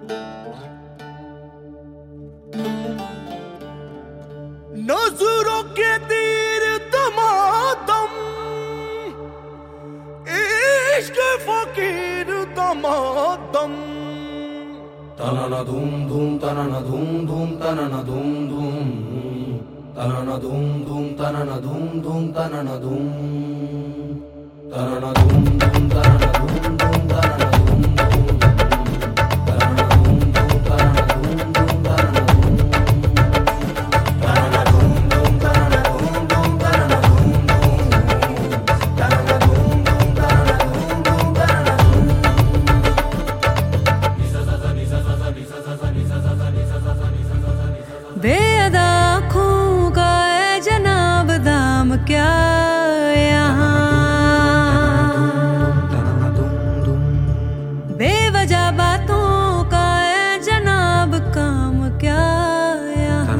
नजरों के तीर दमादम, इश्क फकीर दमादम। तनना धूम धूम तनना धूम धूम तनना धूम धूम तनना धूम धूम तनना धूम धूम तनना धूम तनना धूम धूम तनना धूम धूम तनना धूम धूम तनना धूम धूम तनना धूम धूम तनना धूम तनना धूम धूम तनना धूम धूम तनना धूम धूम तनना धूम धूम तनना धूम धूम तनना धूम। बेअदा आँखों का है जनाब दाम क्या यहाँ, बेवजह बातों का है जनाब काम क्या यहाँ,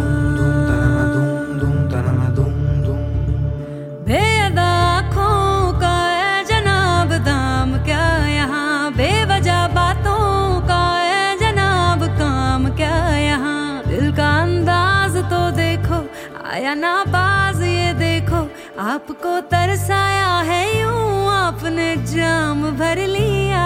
बेअदा आँखों का है जनाब दाम क्या यहाँ, बेवजह बातों का है जनाब काम क्या यहाँ। दिल का अंदाज तो देखो आया ना बाज, ये देखो आपको तरसाया है यूं आपने जाम भर लिया।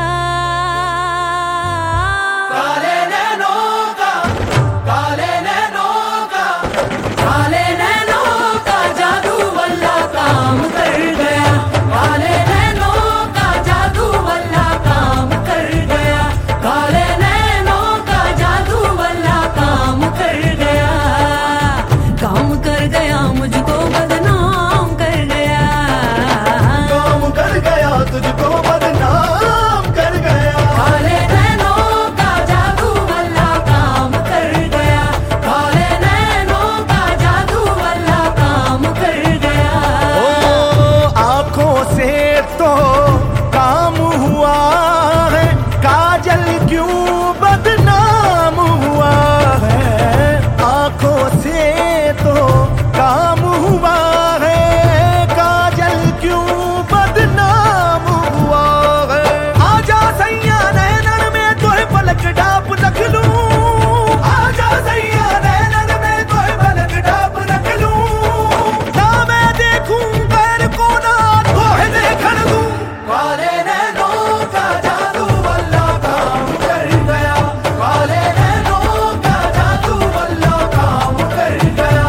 काले नैनों का, काले नैनों का, काले नैनों का जादू वल्ला काम कर गया, काले नैनों का जादू वल्ला काम कर गया, काले नैनों का जादू वल्ला काम कर गया, काम कर गया मुझको बदनाम कर गया, काम कर गया तुझको बदनाम कर गया। काले नैनों का जादू वल्ला काम कर गया, काले नैनों का जादू वल्ला काम कर गया। ओ आँखों से तो काम हुआ है, काजल क्यों बदनाम हुआ है। आँखों से तो काम हुआ है, काजल क्यों बदनाम हुआ है। आजा सैया नैनन में तोहे पलक डाप रख लूं, आजा सैया नैनन में तोहे पलक डाप रख लूं। ना मैं देखूं गैर को ना तोहे देखन दूं। काले नैनों का जादू वल्ला काम कर गया, काले नैनों का जादू वल्ला काम कर गया।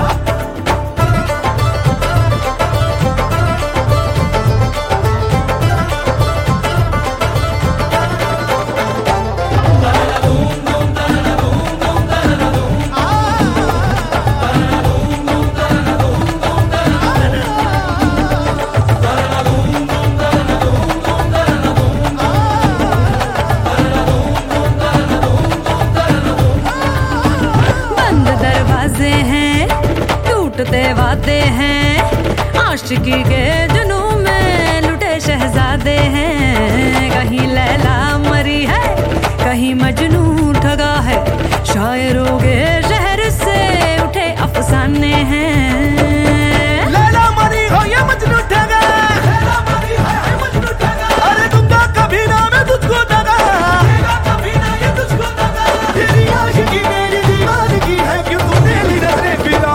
बंद दरवाजे हैं टूटते वादे हैं, आशिकी के जुनून में लुटे शहजादे हैं। कहीं लैला मरी है कहीं मजनू ठगा है, शायरों के शहर से उठे अफसाने हैं। लैला मरी हो या मजनू ठगा, लैला मरी हो या मजनू ठगा। अरे दूंगा कभी ना मैं तुझको दगा, देगा कभी ना ये तुझको दगा। तेरी आशिकी मेरी दीवानगी है, क्यों तूने ली नजरे फिरा।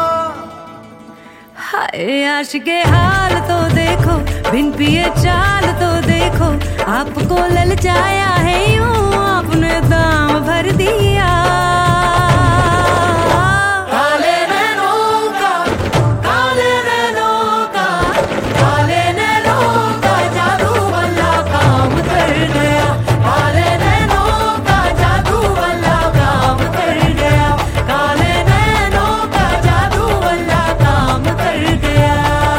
हाय आशिके हाल तो देखो, बिन पिए चाल तो देखो, आपको ललचाया है यूं आपने दाम भर दिया। काले नैनों का, काले नैनों का, काले नैनों का जादू वल्ला काम कर गया, काले नैनों का जादू वल्ला काम कर गया, काले नैनों का जादू वल्ला काम कर गया।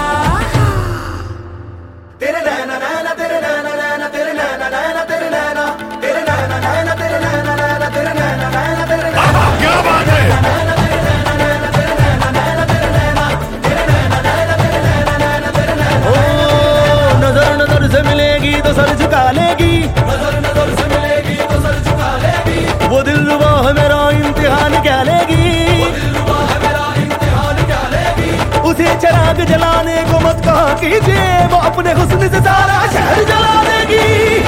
तेरे नैना नैना तेरे नैना नैना तेरे नैना नैना तेरे नैना तेरे नैना नैना तेरे नैना नैना तेरे नैना नैना तेरे नैना। क्या बात है। ओ नजर नजर से मिलेगी तो सर झुका लेगी, नजर नजर से मिलेगी तो सर झुका लेगी, वो दिलरुबा है मेरा इम्तिहान क्या लेगी। वो दिलरुबा है मेरा इम्तिहान क्या लेगी। उसे चिराग जलाने को मत कहा कीजिए, वो अपने हुस्न से सारा शहर जला देगी।